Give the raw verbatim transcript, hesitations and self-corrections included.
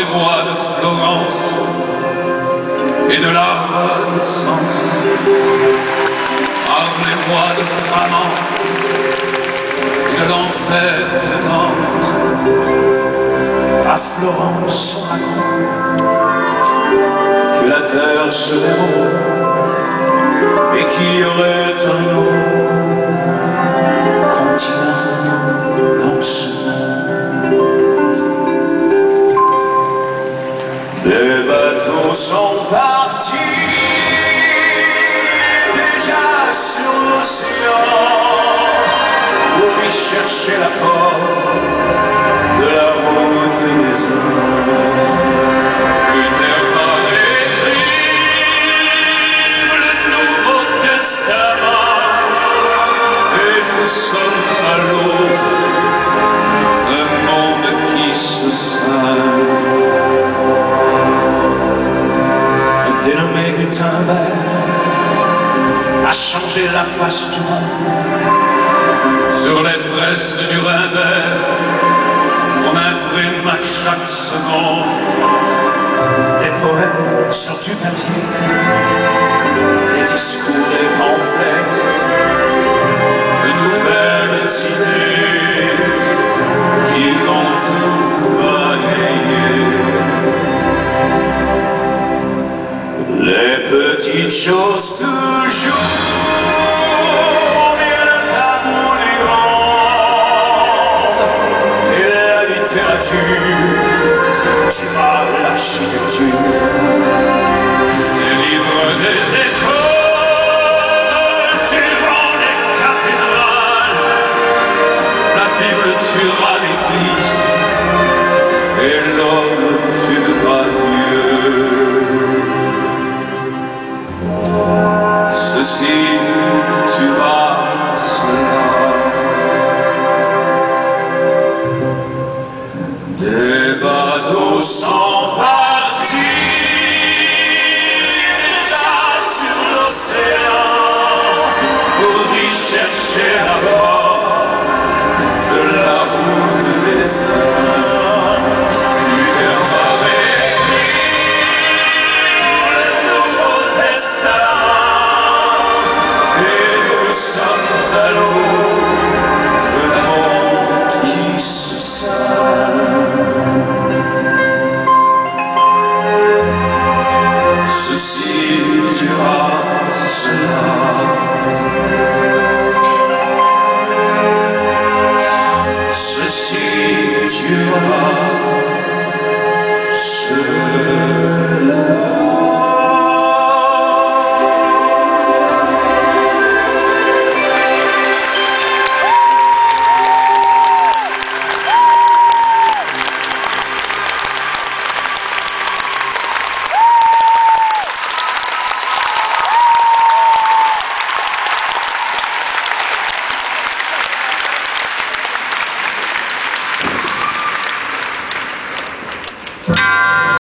les rois de Florence et de la Renaissance, par les rois de Brabant et de l'enfer de Dante. À Florence, on raconte que la terre se déroule et qu'il y aurait un autre continent dans ce monde. Des bateaux sont partis déjà sur l'océan pour y chercher la porte de la route des hommes. Luther va écrire le Nouveau Testament et nous sommes à l'aube d'un monde qui se scinde. Un dénommé Gutenberg a changé la face du monde. Sur les presses de Nuremberg, on imprime à chaque seconde des poèmes sur du papier, des discours et des pamphlets